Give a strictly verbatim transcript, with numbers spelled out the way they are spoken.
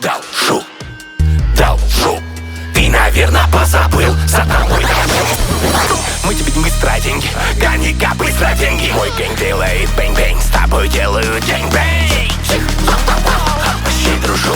Должу, должу. Ты, наверное, позабыл, за тобой мы тебе не быстро деньги, гони-ка быстро деньги. Мой гэнг делает бэнг-бэнг, с тобой делаю гэнг-бэнг. Вообще, дружу,